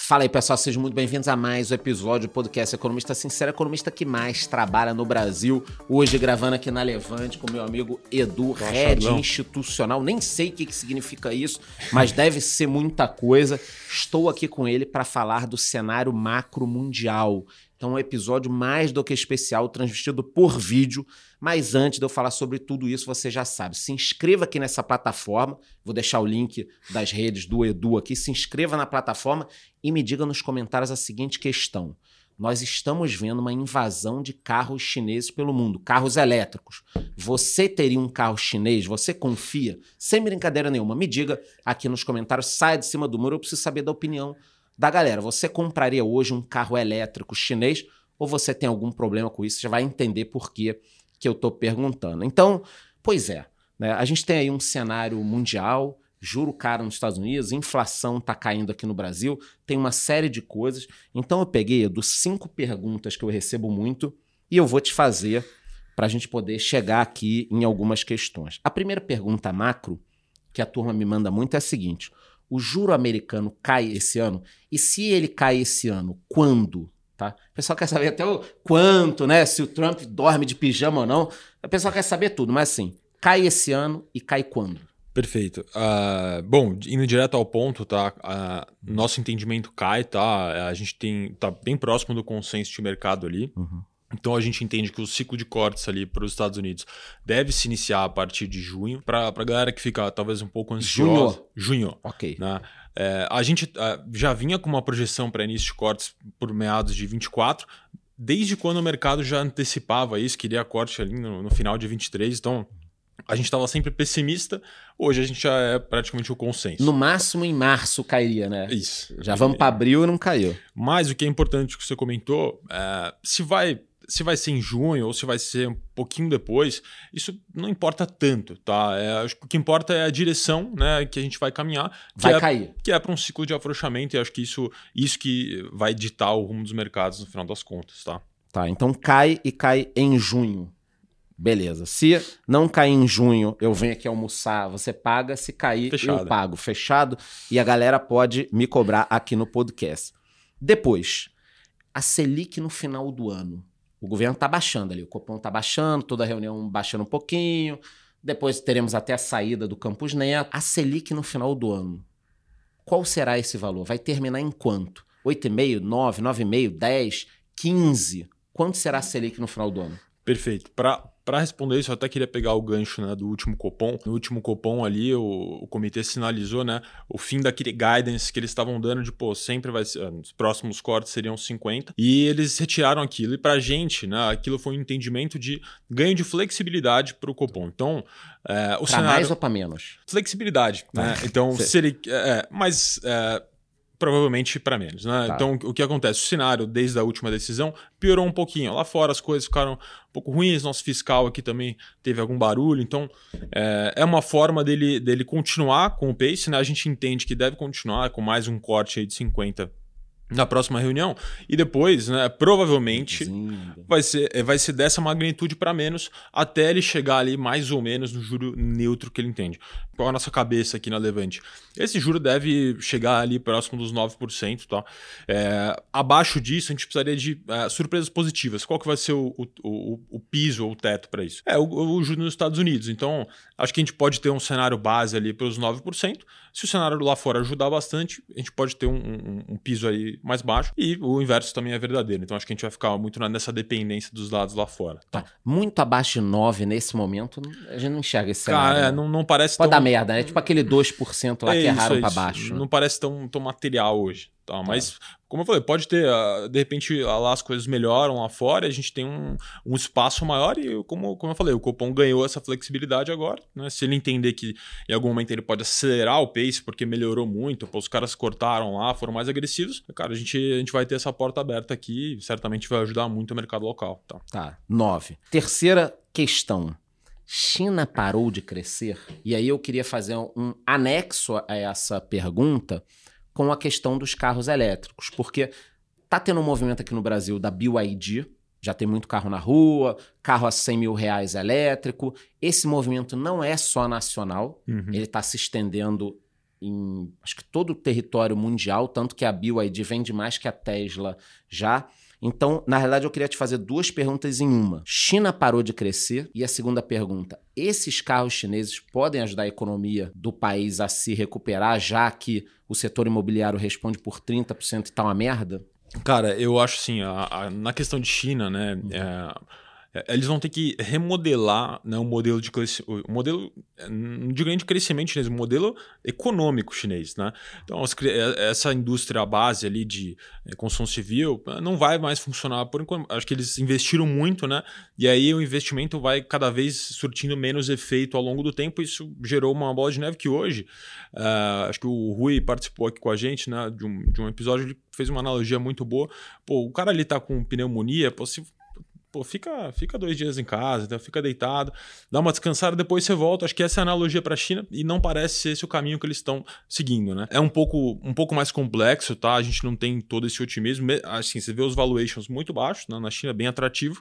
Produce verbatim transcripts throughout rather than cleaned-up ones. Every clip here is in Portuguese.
Fala aí, pessoal, sejam muito bem-vindos a mais um episódio do podcast Economista Sincero, economista que mais trabalha no Brasil. Hoje gravando aqui na Levante com meu amigo Edu, Head Institucional. Nem sei o que, que significa isso, mas deve ser muita coisa. Estou aqui com ele para falar do cenário macro mundial. Então, um episódio mais do que especial, transmitido por vídeo. Mas antes de eu falar sobre tudo isso, você já sabe, se inscreva aqui nessa plataforma. Vou deixar o link das redes do Edu aqui. Se inscreva na plataforma e me diga nos comentários a seguinte questão. Nós estamos vendo uma invasão de carros chineses pelo mundo, carros elétricos. Você teria um carro chinês? Você confia? Sem brincadeira nenhuma, me diga aqui nos comentários. Saia de cima do muro, eu preciso saber da opinião da galera. Você compraria hoje um carro elétrico chinês ou você tem algum problema com isso? Você vai entender por que que eu estou perguntando. Então, pois é, né? A gente tem aí um cenário mundial, juro caro nos Estados Unidos, inflação está caindo aqui no Brasil, tem uma série de coisas. Então eu peguei, Edu, cinco perguntas que eu recebo muito e eu vou te fazer para a gente poder chegar aqui em algumas questões. A primeira pergunta macro que a turma me manda muito é a seguinte: o juro americano cai esse ano? E se ele cai esse ano, quando? Tá? O pessoal quer saber até o quanto, né? Se o Trump dorme de pijama ou não. O pessoal quer saber tudo, mas assim, cai esse ano e cai quando? Perfeito. Uh, bom, indo direto ao ponto, tá? Uh, nosso entendimento cai, tá? A gente tem, tá bem próximo do consenso de mercado ali. Uhum. Então a gente entende que o ciclo de cortes ali para os Estados Unidos deve se iniciar a partir de junho. Para a galera que fica talvez um pouco ansiosa. Junho. Junho. Ok. Né? É, a gente é, já vinha com uma projeção para início de cortes por meados de vinte e quatro, desde quando o mercado já antecipava isso, queria corte ali no, no final de vinte e três. Então a gente estava sempre pessimista, hoje a gente já é praticamente o consenso. No máximo em março cairia, né? Isso. Já vamos para abril e não caiu. Mas o que é importante que você comentou, é, se vai... Se vai ser em junho ou se vai ser um pouquinho depois, isso não importa tanto, tá? É, acho que o que importa é a direção, né, que a gente vai caminhar. Que vai é, cair. Que é para um ciclo de afrouxamento, e acho que isso, isso que vai ditar o rumo dos mercados no final das contas, tá? Tá, então cai e cai em junho. Beleza. Se não cair em junho, eu venho aqui almoçar, você paga. Se cair, Fechado. Eu pago. Fechado. E a galera pode me cobrar aqui no podcast. Depois, a Selic no final do ano. O governo está baixando ali, o Copom está baixando, toda a reunião baixando um pouquinho. Depois teremos até a saída do Campos Neto. A Selic no final do ano, qual será esse valor? Vai terminar em quanto? oito vírgula cinco, nove, nove vírgula cinco, dez, quinze? Quanto será a Selic no final do ano? Perfeito. Para responder isso, eu até queria pegar o gancho, né, do último Copom. No último Copom ali, o, o comitê sinalizou, né, o fim daquele guidance que eles estavam dando de, pô, sempre vai ser, os próximos cortes seriam cinquenta, e eles retiraram aquilo. E para a gente, né, aquilo foi um entendimento de ganho de flexibilidade para o Copom. Então, é, o pra cenário... mais ou para menos? Flexibilidade, né? Então, se ele... É, mas... É, provavelmente para menos, né? Tá. Então, o que acontece? O cenário, desde a última decisão, piorou um pouquinho. Lá fora as coisas ficaram um pouco ruins, nosso fiscal aqui também teve algum barulho. Então, é, é uma forma dele, dele continuar com o pace, né? A gente entende que deve continuar com mais um corte aí de cinquenta na próxima reunião, e depois, né, provavelmente vai ser, vai ser dessa magnitude para menos, até ele chegar ali mais ou menos no juro neutro que ele entende. Qual a nossa cabeça aqui na Levante? Esse juro deve chegar ali próximo dos nove por cento, tá? É, abaixo disso, a gente precisaria de é, surpresas positivas. Qual que vai ser o, o, o, o piso ou o teto para isso? É o, o juro nos Estados Unidos. Então, acho que a gente pode ter um cenário base ali para os nove por cento. Se o cenário lá fora ajudar bastante, a gente pode ter um, um, um piso aí mais baixo, e o inverso também é verdadeiro. Então acho que a gente vai ficar muito nessa dependência dos dados lá fora. Tá. Muito abaixo de nove nesse momento, a gente não enxerga esse cenário. Cara, é, né? não, não parece Pode tão... dar merda, né? Tipo aquele dois por cento lá é que isso, erraram é para isso. baixo. Não né? parece tão, tão material hoje. Tá? Mas, como eu falei, pode ter, de repente, lá as coisas melhoram lá fora, a gente tem um, um espaço maior e, como, como eu falei, o Copom ganhou essa flexibilidade agora. Né? Se ele entender que em algum momento ele pode acelerar o pace porque melhorou muito, pô, os caras cortaram lá, foram mais agressivos, cara, a gente, a gente vai ter essa porta aberta aqui e certamente vai ajudar muito o mercado local. Tá, tá. Nove. Terceira questão. China parou de crescer? E aí eu queria fazer um anexo a essa pergunta com a questão dos carros elétricos, porque tá tendo um movimento aqui no Brasil da B Y D, já tem muito carro na rua, carro a cem mil reais elétrico. Esse movimento não é só nacional, uhum. ele está se estendendo em acho que todo o território mundial, tanto que a B Y D vende mais que a Tesla já. Então, na realidade, eu queria te fazer duas perguntas em uma. China parou de crescer? E a segunda pergunta, esses carros chineses podem ajudar a economia do país a se recuperar, já que o setor imobiliário responde por trinta por cento e tá uma merda? Cara, eu acho assim, a, a, na questão de China, né, uhum. é, eles vão ter que remodelar, né, o modelo de crescimento, o modelo, não digo nem de crescimento chinês, o modelo econômico chinês, né? Então, as, essa indústria base ali de construção civil não vai mais funcionar por enquanto. Acho que eles investiram muito, né? E aí o investimento vai cada vez surtindo menos efeito ao longo do tempo. Isso gerou uma bola de neve que hoje, uh, acho que o Rui participou aqui com a gente, né, de um, de um episódio, ele fez uma analogia muito boa. Pô, o cara ali tá com pneumonia, pô, se Pô, fica, fica dois dias em casa, então fica deitado, dá uma descansada, depois você volta. Acho que essa é a analogia para a China e não parece ser esse o caminho que eles estão seguindo, né? É um pouco, um pouco mais complexo, tá? A gente não tem todo esse otimismo. Assim, você vê os valuations muito baixos, né? Na China, bem atrativo.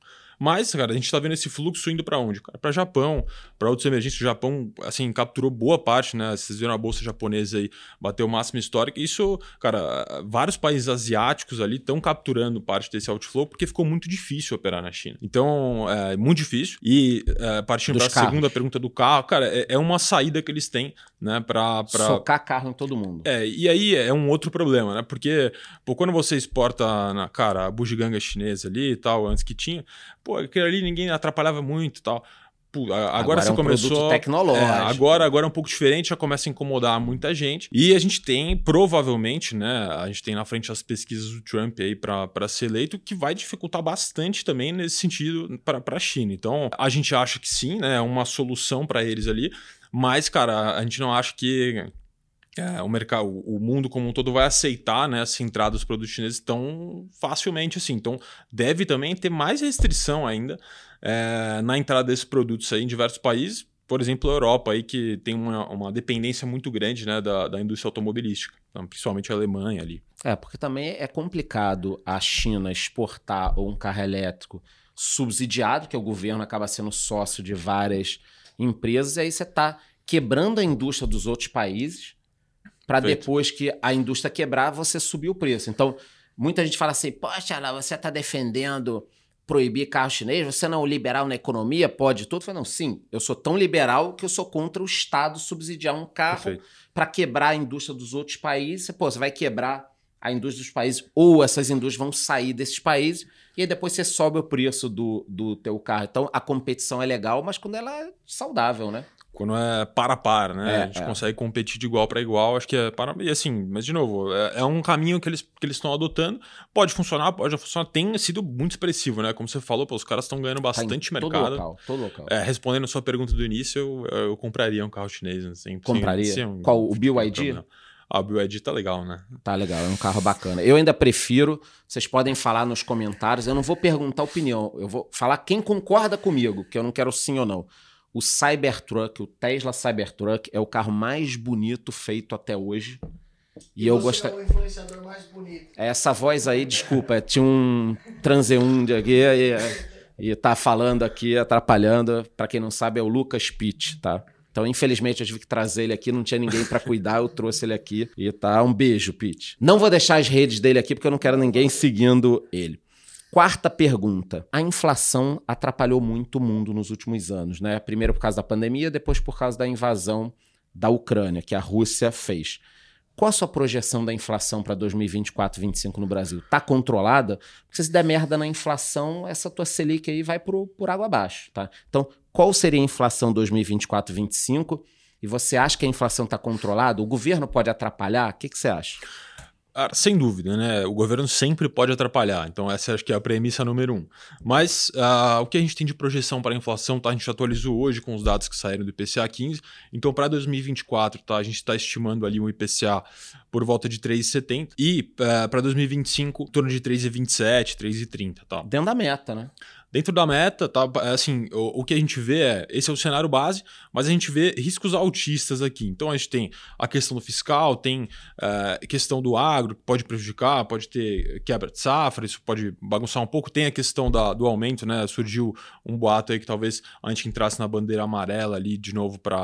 Mas, cara, a gente tá vendo esse fluxo indo para onde? Para Japão, para outros emergentes. O Japão, assim, capturou boa parte, né? Vocês viram a bolsa japonesa aí, bateu o máximo histórico. Isso, cara, vários países asiáticos ali estão capturando parte desse outflow porque ficou muito difícil operar na China. Então, é muito difícil. E é, partindo para a segunda pergunta do carro, cara, é, é uma saída que eles têm, né? Pra, pra... socar carro em todo mundo. É, e aí é um outro problema, né? Porque, pô, quando você exporta, na, cara, a bugiganga chinesa ali e tal, antes que tinha, pô, aquele ali ninguém atrapalhava muito e tal. Pô, agora, agora você é um começou. Produto tecnológico. É, agora, agora é um pouco diferente, já começa a incomodar muita gente. E a gente tem, provavelmente, né? A gente tem na frente as pesquisas do Trump aí para ser eleito, que vai dificultar bastante também nesse sentido para a China. Então, a gente acha que sim, né? É uma solução para eles ali. Mas, cara, a gente não acha que é, o mercado, o mundo como um todo vai aceitar, né, essa entrada dos produtos chineses tão facilmente assim. Então, deve também ter mais restrição ainda é, na entrada desses produtos aí em diversos países. Por exemplo, a Europa, aí, que tem uma, uma dependência muito grande, né, da, da indústria automobilística, então, principalmente a Alemanha ali. É, porque também é complicado a China exportar um carro elétrico subsidiado, que o governo acaba sendo sócio de várias empresas, e aí você está quebrando a indústria dos outros países para depois que a indústria quebrar, você subir o preço. Então, muita gente fala assim, poxa, lá, você está defendendo proibir carro chinês, você não é um liberal na economia, pode tudo? Eu falei, não, sim, eu sou tão liberal que eu sou contra o Estado subsidiar um carro para quebrar a indústria dos outros países. Pô, você vai quebrar a indústria dos países ou essas indústrias vão sair desses países e aí depois você sobe o preço do, do teu carro. Então, a competição é legal, mas quando ela é saudável, né? Quando é para a par, né? É, a gente é. consegue competir de igual para igual, acho que é para... E assim, mas de novo, é, é um caminho que eles que eles estão adotando. Pode funcionar, pode funcionar. Tem sido muito expressivo, né? Como você falou, pô, os caras estão ganhando bastante tá mercado. Todo local, todo local. É, respondendo a sua pergunta do início, eu, eu, eu compraria um carro chinês. Assim, Compraria? Sem, sem, Qual? O B Y D? Ah, o B Y D tá legal, né? Tá legal, é um carro bacana. Eu ainda prefiro, vocês podem falar nos comentários, eu não vou perguntar opinião, eu vou falar quem concorda comigo, que eu não quero sim ou não. O Cybertruck, o Tesla Cybertruck, é o carro mais bonito feito até hoje. E, e eu gosto. É o influenciador mais bonito. Essa voz aí, desculpa, tinha um transeunde aqui e, e tá falando aqui, atrapalhando. Para quem não sabe, é o Lucas Pitt, tá? Então, infelizmente, eu tive que trazer ele aqui, não tinha ninguém para cuidar, eu trouxe ele aqui. E tá, um beijo, Pitt. Não vou deixar as redes dele aqui, porque eu não quero ninguém seguindo ele. Quarta pergunta. A inflação atrapalhou muito o mundo nos últimos anos, né? Primeiro por causa da pandemia, depois por causa da invasão da Ucrânia, que a Rússia fez. Qual a sua projeção da inflação para dois mil e vinte e quatro, vinte e cinco no Brasil? Tá controlada? Porque se der merda na inflação, essa tua Selic aí vai por, por água abaixo, tá? Então, qual seria a inflação dois mil e vinte e quatro, vinte e cinco? E você acha que a inflação está controlada? O governo pode atrapalhar? O que, que você acha? Ah, sem dúvida, né? O governo sempre pode atrapalhar, então essa acho que é a premissa número um. Mas uh, o que a gente tem de projeção para a inflação, tá? A gente atualizou hoje com os dados que saíram do I P C A quinze, então para dois mil e vinte e quatro, tá? A gente está estimando ali um I P C A por volta de três vírgula setenta e uh, para dois mil e vinte e cinco, em torno de três vírgula vinte e sete, três vírgula trinta, tá? Dentro da meta, né? Dentro da meta, tá? Assim, o, o que a gente vê é, esse é o cenário base, mas a gente vê riscos altistas aqui. Então a gente tem a questão do fiscal, tem uh, questão do agro, que pode prejudicar, pode ter quebra de safra, isso pode bagunçar um pouco. Tem a questão da, do aumento, né? Surgiu um boato aí que talvez a gente entrasse na bandeira amarela ali de novo para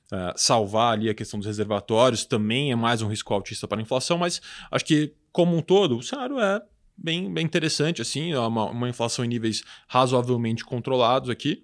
uh, salvar ali a questão dos reservatórios, também é mais um risco altista para a inflação, mas acho que, como um todo, o cenário é bem, bem interessante, assim, uma, uma inflação em níveis razoavelmente controlados aqui.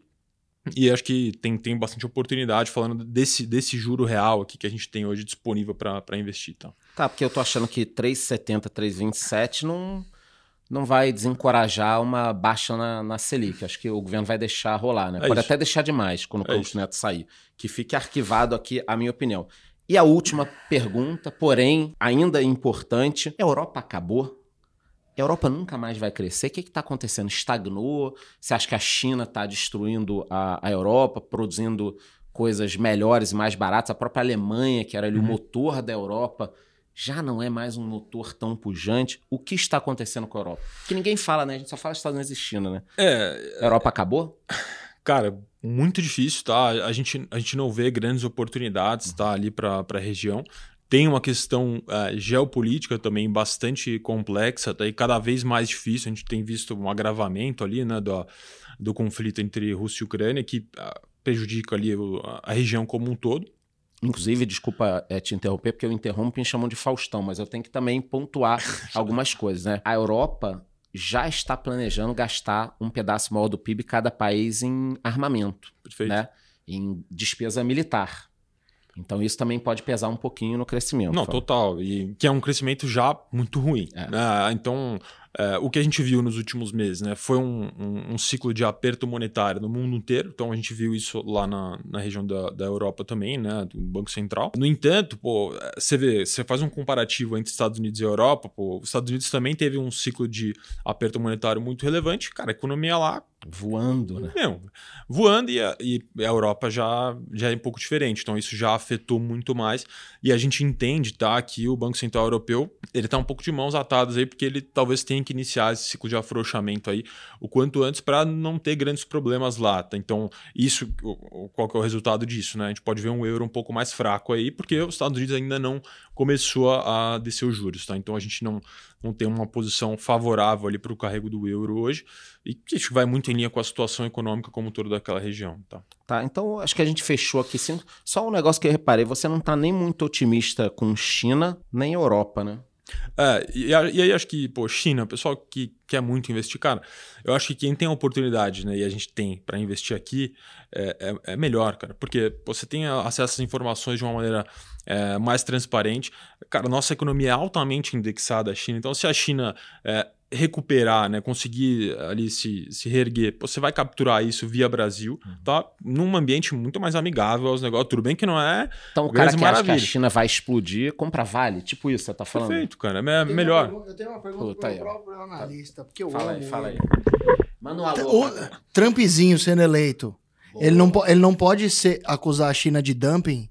E acho que tem, tem bastante oportunidade falando desse, desse juro real aqui que a gente tem hoje disponível para investir. Tá? Tá, porque eu tô achando que três vírgula setenta, três vírgula vinte e sete não, não vai desencorajar uma baixa na, na Selic. Acho que o governo vai deixar rolar, né? É Pode isso. até deixar demais quando o É Campos isso. Neto sair. Que fique arquivado aqui a minha opinião. E a última pergunta, porém, ainda importante. A Europa acabou? A Europa nunca mais vai crescer? O que está acontecendo? Estagnou? Você acha que a China está destruindo a, a Europa, produzindo coisas melhores e mais baratas? A própria Alemanha, que era ali, uhum. o motor da Europa, já não é mais um motor tão pujante. O que está acontecendo com a Europa? Que ninguém fala, né? A gente só fala Estados Unidos e China, né? É, a Europa acabou? Cara, muito difícil, tá? A gente, a gente não vê grandes oportunidades, tá? Ali para a região. Tem uma questão uh, geopolítica também bastante complexa, tá? E cada vez mais difícil. A gente tem visto um agravamento ali, né, do, do conflito entre Rússia e Ucrânia, que uh, prejudica ali o, a região como um todo. Inclusive, desculpa é, te interromper, porque eu interrompo e me chamam de Faustão, mas eu tenho que também pontuar algumas coisas, né? A Europa já está planejando gastar um pedaço maior do P I B cada país em armamento, Perfeito. Né? Em despesa militar. Então isso também pode pesar um pouquinho no crescimento. Não, total. E que é um crescimento já muito ruim. É. Né? Então, é, o que a gente viu nos últimos meses, né, foi um, um, um ciclo de aperto monetário no mundo inteiro. Então a gente viu isso lá na, na região da, da Europa também, né, do Banco Central. No entanto, pô, você vê, você faz um comparativo entre Estados Unidos e Europa, pô, os Estados Unidos também teve um ciclo de aperto monetário muito relevante. Cara, a economia lá voando, né? Não, voando e a, e a Europa já, já é um pouco diferente. Então isso já afetou muito mais. E a gente entende, tá, que o Banco Central Europeu ele tá um pouco de mãos atadas aí, porque ele talvez tenha que iniciar esse ciclo de afrouxamento aí o quanto antes para não ter grandes problemas lá. Tá? Então isso, qual que é o resultado disso, né? A gente pode ver um euro um pouco mais fraco aí, porque os Estados Unidos ainda não começou a descer os juros, tá? Então a gente não, não tem uma posição favorável ali para o carrego do euro hoje, e que isso vai muito em linha com a situação econômica como todo daquela região, tá? Tá, então acho que a gente fechou aqui. Sim. Só um negócio que eu reparei, você não tá nem muito otimista com China, nem Europa, né? É, e, e aí acho que, pô, China, o pessoal que quer muito investir, cara, eu acho que quem tem a oportunidade, né, e a gente tem para investir aqui, é, é, é melhor, cara, porque você tem acesso às informações de uma maneira é, mais transparente. Cara, nossa economia é altamente indexada à China, então se a China é, recuperar, né, conseguir ali se, se reerguer, você vai capturar isso via Brasil, uhum. tá? Num ambiente muito mais amigável aos negócios. Tudo bem que não é. Então o cara que maravilha. Acha que a China vai explodir, compra Vale, tipo isso, você tá falando? Perfeito, cara, é melhor. Pergunta, eu tenho uma pergunta para o próprio analista, porque eu fala amo aí, fala aí. Manda um alô. O Trumpzinho sendo eleito, ele não, ele não pode ser, acusar a China de dumping?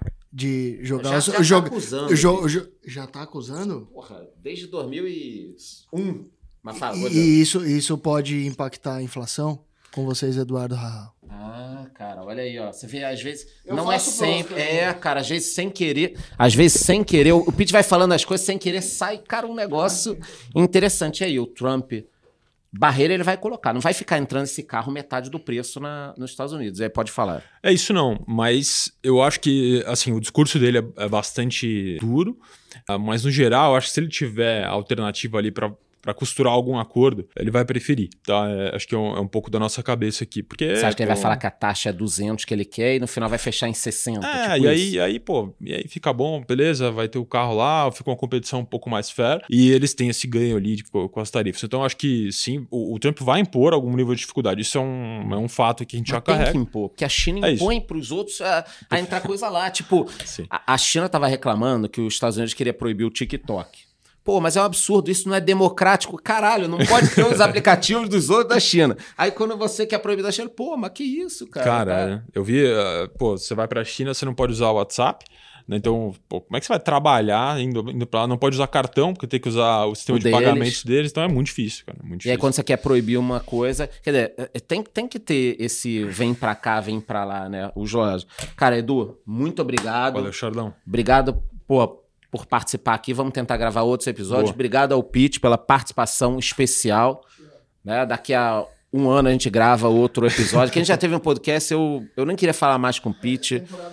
De jogar... Já, já jog, tá acusando. Jo, jo, já tá acusando? Porra, desde dois mil e um. Mas fala, e e isso, isso pode impactar a inflação? Com vocês, Eduardo Rahal. Ah, cara, olha aí, ó. Você vê, às vezes, eu não é sempre... É, cara, às vezes sem querer... Às vezes sem querer... O Pete vai falando as coisas sem querer, sai, cara, um negócio interessante. E aí, o Trump... Barreira ele vai colocar, não vai ficar entrando esse carro metade do preço na, nos Estados Unidos. Aí pode falar. É isso não, mas eu acho que assim, o discurso dele é, é bastante duro, mas no geral eu acho que se ele tiver alternativa ali para para costurar algum acordo, ele vai preferir, tá? É, acho que é um, é um pouco da nossa cabeça aqui, porque... Você acha que ele pô, vai falar que a taxa é duzentos que ele quer e no final vai fechar em sessenta? É, tipo e aí, isso. aí, pô, e aí fica bom, beleza, vai ter o carro lá, fica uma competição um pouco mais fair, e eles têm esse ganho ali de, com, com as tarifas. Então, acho que sim, o, o Trump vai impor algum nível de dificuldade. Isso é um, é um fato que a gente Mas já carrega. Tem que impor, porque a China é impõe para os outros a, a entrar coisa lá. Tipo, a, a China estava reclamando que os Estados Unidos queria proibir o TikTok. Pô, mas é um absurdo, isso não é democrático. Caralho, não pode ter os aplicativos dos outros da China. Aí quando você quer proibir da China, pô, mas que isso, cara? Cara, cara. eu vi, uh, pô, você vai pra China, você não pode usar o WhatsApp, né? Então, pô, como é que você vai trabalhar indo, indo pra lá? Não pode usar cartão, porque tem que usar o sistema o de deles. pagamentos deles, então é muito difícil, cara. Muito difícil. E aí quando você quer proibir uma coisa, quer dizer, tem, tem que ter esse vem pra cá, vem pra lá, né? O Jorge. Cara, Edu, muito obrigado. Valeu, Chardão. Obrigado, pô, por participar aqui. Vamos tentar gravar outros episódios. Boa. Obrigado ao Pete pela participação especial. Né? Daqui a um ano a gente grava outro episódio. Quem já teve um podcast, eu, eu nem queria falar mais com o Pete.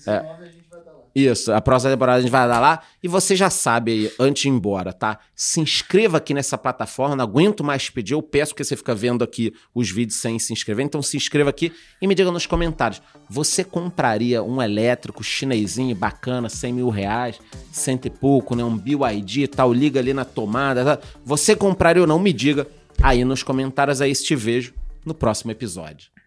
É. Isso, a próxima temporada a gente vai dar lá. E você já sabe aí, antes de ir embora, tá? Se inscreva aqui nessa plataforma, não aguento mais pedir, eu peço que você fica vendo aqui os vídeos sem se inscrever, então se inscreva aqui e me diga nos comentários, você compraria um elétrico chinesinho bacana, cem mil reais, cento e pouco, né? Um B Y D e tal, liga ali na tomada, tá? Você compraria ou não? Me diga aí nos comentários, aí se te vejo no próximo episódio.